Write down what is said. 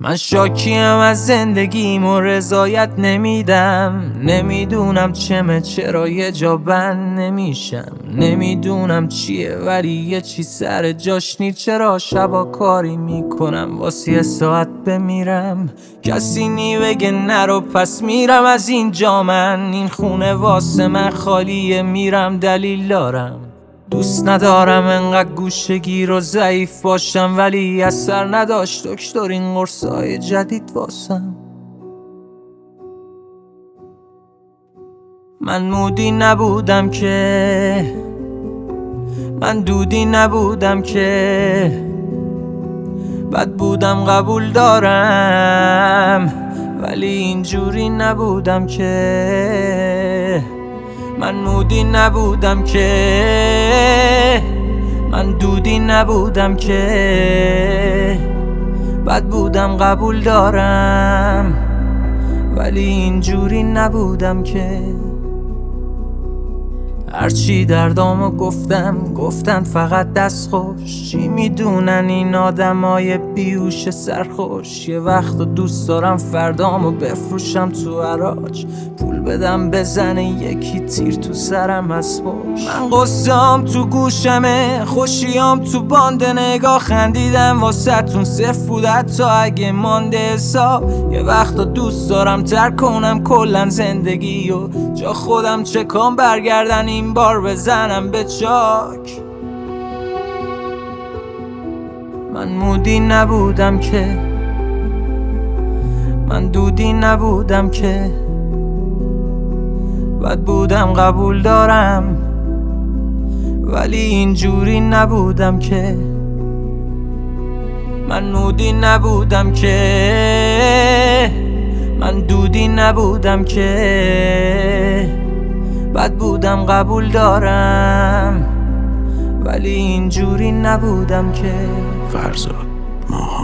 من شاکیم از زندگیم و رضایت نمیدم. نمیدونم چمه چرا یه جا بند نمیشم. نمیدونم چیه ولی یه چی سر جاش نی. چرا شبا کاری میکنم واسه یه ساعت بمیرم. کسی نی بگه نرو پس میرم از اینجا. من این خونه واسه من خالیه، میرم دلیل دارم. دوست ندارم انقدر گوشگیر و ضعیف باشم، ولی اثر نداشت دکتر این قرصای جدید واسم. من مودی نبودم که، من دودی نبودم که، بد بودم قبول دارم، ولی اینجوری نبودم که. من مودی نبودم که، من دودی نبودم که، بد بودم قبول دارم، ولی اینجوری نبودم که. هرچی دردامو گفتن فقط دست خوش. چی میدونن این آدمای بیهوش سرخوش؟ یه وقت دوست دارم فردامو بفروشم تو حراج، پول بدم بزنه یکی تیر تو سرم از پشت. من قصه‌ام تو گوشمه، خوشیام تو باند، نگاه خندیدم واسه تون صفر بود حتی اگه مانده حساب. یه وقت دوست دارم ترک کنم کلن زندگی و جا خودم چکام برگردن این بار بزنم به چاک. من مودی نبودم که، من دودی نبودم که، بد بودم قبول دارم، ولی اینجوری نبودم که. من مودی نبودم که، من دودی نبودم که، بد بودم قبول دارم، ولی اینجوری نبودم که. فرزاد ماها